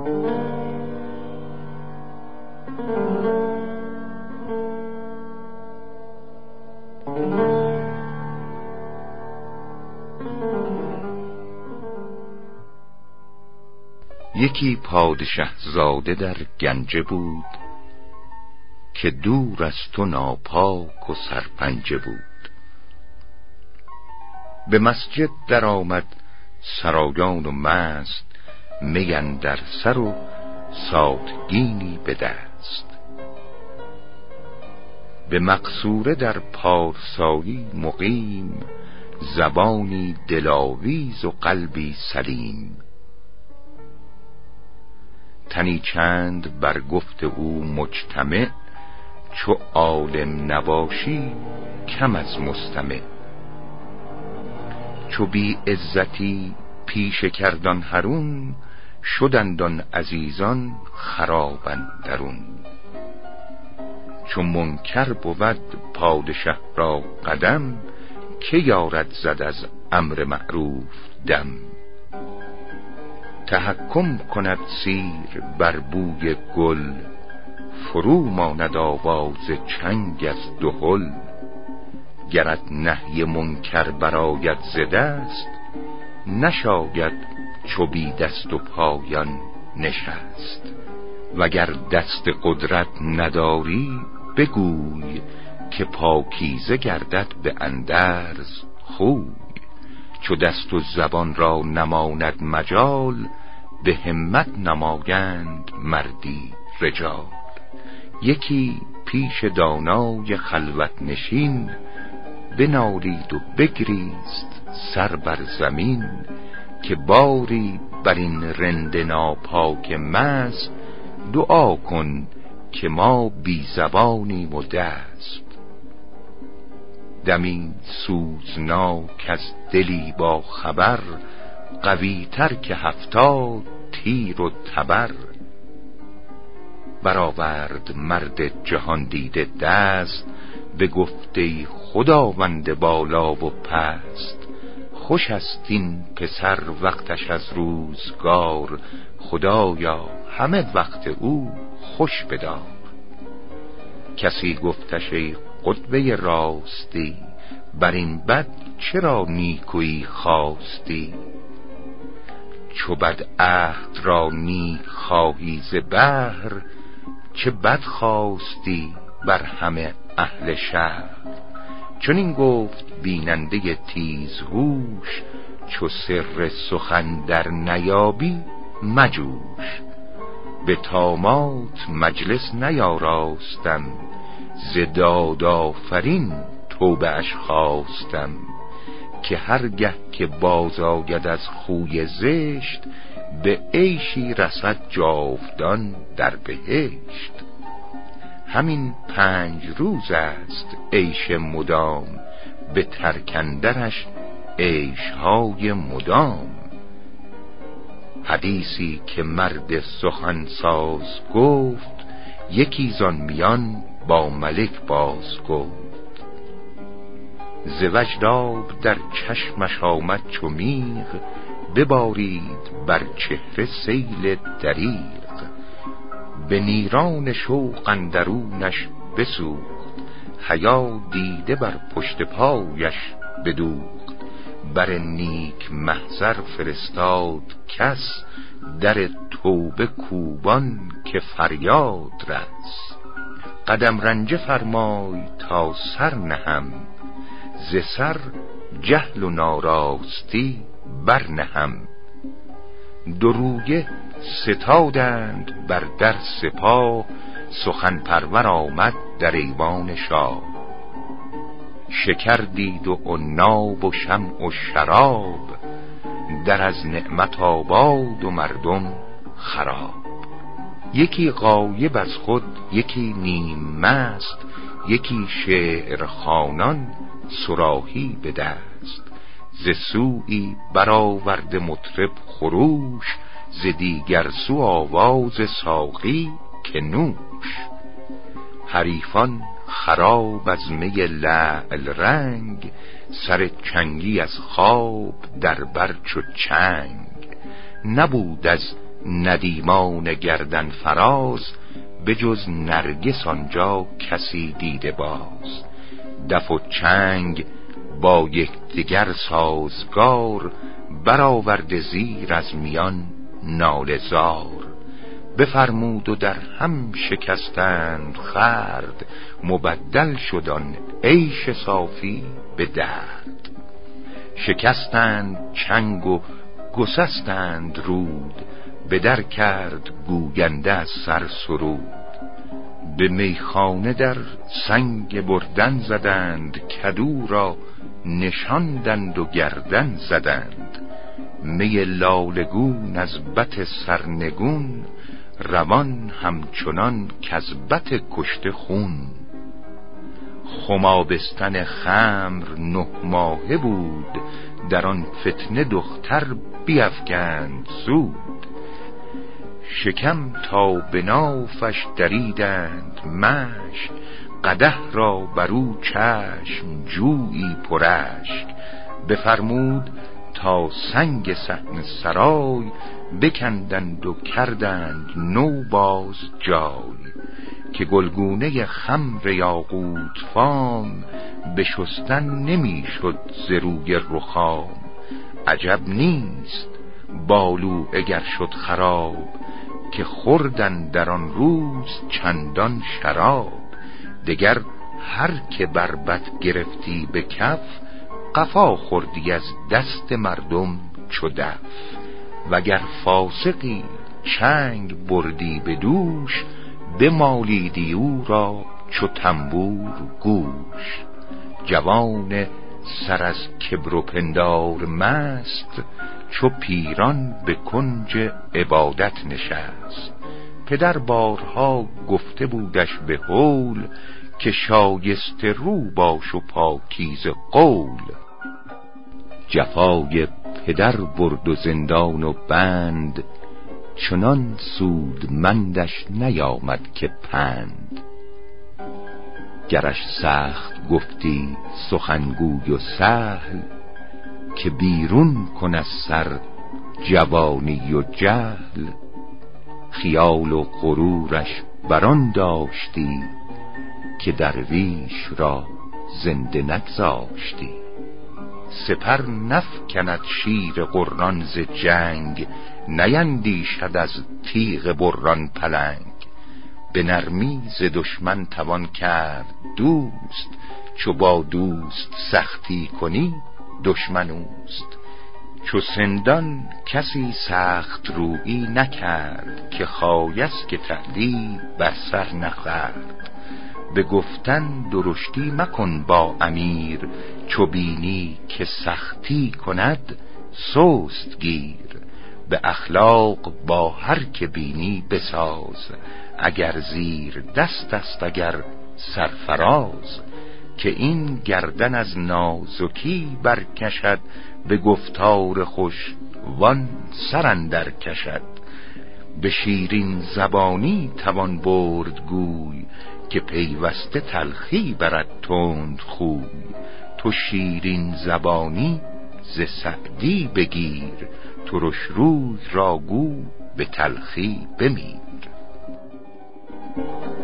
یکی پادشه زاده در گنجه بود، که دور از تو ناپاک و سرپنجه بود. به مسجد در آمد سرایان و مست، می اندر سر و ساتگینی به دست. به مقصوره در پارسایی مقیم، زبانی دلاویز و قلبی سلیم. تنی چند بر گفت او مجتمع، چو عالم نباشی کم از مستمع. چو بی عزتی پیش کردان هرون، شدندان عزیزان خراب اندرون. چو منکر بود پادشه را قدم، که یارد زد از امر معروف دم. تحکم کند سیر بر بوی گل، فرو ماند آواز چنگ از دهل. گرت نهی منکر برآید ز دست، نشاید چو بی دست و پایان نشست. وگر دست قدرت نداری بگوی، که پاکیزه گردد به اندرز خوی. چو دست و زبان را نماند مجال، به همت نمایند مردی رجال. یکی پیش دانای خلوت نشین، بنالید و بگریست سر بر زمین. که باری بر این رند ناپاک مست، دعا کن که ما بی زبانیم و دست. دمی سوزناک از دلی با خبر، قوی تر که 70 تیر و تبر. برآورد مرد جهان دیده دست، به گفته خداوند بالا و پست. خوش است این پسر وقتش از روزگار، خدایا همه وقت او خوش بدار. کسی گفتش ای قطبه راستی، بر این بد چرا نیکویی خواستی؟ چو بد عهد را نیک خواهی ز بهر، چه بد خواستی بر همه اهل شهر. چون این گفت بیننده تیزهوش، چو سر سخن در نیابی مجوش. به طامات مجلس نیاراستم، ز داد آفرین توبه اش خواستم. که هرگه که باز آید از خوی زشت، به عیشی رسد جاودان در بهشت. همین 5 روز است عیش مدام، به ترکندرش عیشهای مدام. حدیثی که مرد سخنساز گفت، یکی زان میان با ملک باز گفت. ز وجدآب در چشمش آمد چو میغ، ببارید بر چهره سیل دریغ. به نیران شوق اندرونش بسوخت، حیا دیده بر پشت پایش بدوخت. بر نیک محضر فرستاد کس، در توبه کوبان که فریاد رس. قدم رنجه فرمای تا سر نهم، ز سر جهل و ناراستی برنهم. دو رویه ستادند بر در سپاه، سخن پرور آمد در ایوان شاه. شکر دید و عناب و شمع و شراب، در از نعمت آباد و مردم خراب. یکی غایب از خود یکی نیم مست، یکی شعر خوانان صراحی به دست. ز سویی برآورده مطرب خروش، ز دیگر سو آواز ساقی که نوش. حریفان خراب از می لعل رنگ، سر چنگی از خواب در بر چو چنگ. نبود از ندیمان گردن فراز، به جز نرگس آنجا کسی دیده باز. دف و چنگ با یکدیگر سازگار، برآورده زیر از میان ناله زار. بفرمود و در هم شکستند خورد، مبدل شد آن عیش صافی به درد. شکستند چنگ و گسستند رود، به در کرد گوینده از سر سرود. به میخانه در سنگ بردن زدند، کدو را نشاندند و گردن زدند. می لالگون از بط سرنگون، روان همچنان کز بط کشته خون. خمابستن خمر 9 ماهه بود، در آن فتنه دختر بیفگند زود. شکم تا به نافش دریدند مشک، قدح را برو چشم جویی پرشک. بفرمود تا سنگ صحن سرای، بکندند و کردند نو باز جای. که گلگونه خمر یاقوت فام، به شستن نمی شد ز روی رخام. عجب نیست بالو اگر شد خراب، که خوردن در آن روز چندان شراب. دگر هر که بربط گرفتی به کف، قفا خوردی از دست مردم چو دف. وگر فاسقی چنگ بردی به دوش، بمالیدی او را چو تنبور گوش. جوان سر از کبر و پندار مست، چو پیران به کنج عبادت نشست. پدر بارها گفته بودش به هول، که شایسته رو باش و پاکیزه قول. جفای پدر برد و زندان و بند، چنان سودمندش نیامد که پند. گرش سخت گفتی سخنگوی و سهل، که بیرون کن از سر جوانی و جهل. خیال و غرورش بران داشتی، که درویش را زنده نگذاشتی. سپر نفکند شیر غران ز جنگ، نیندیشد از تیغ بران پلنگ. به نرمی ز دشمن توان کرد دوست، چو با دوست سختی کنی دشمن اوست. چو سندان کسی سخت رویی نکرد، که خایست که تعدیب بر سر نخورد. به گفتن درشتی مکن با امیر، چو بینی که سختی کند سست گیر. به اخلاق با هر که بینی بساز، اگر زیر دست است اگر سرفراز. که این گردن از نازکی برکشد، به گفتار خوش وان سر اندر کشد. به شیرین زبانی توان برد گوی، که پیوسته تلخی برد تند خوی. تو شیرین زبانی ز سعدی بگیر، ترش روی را گو به تلخی بمیر.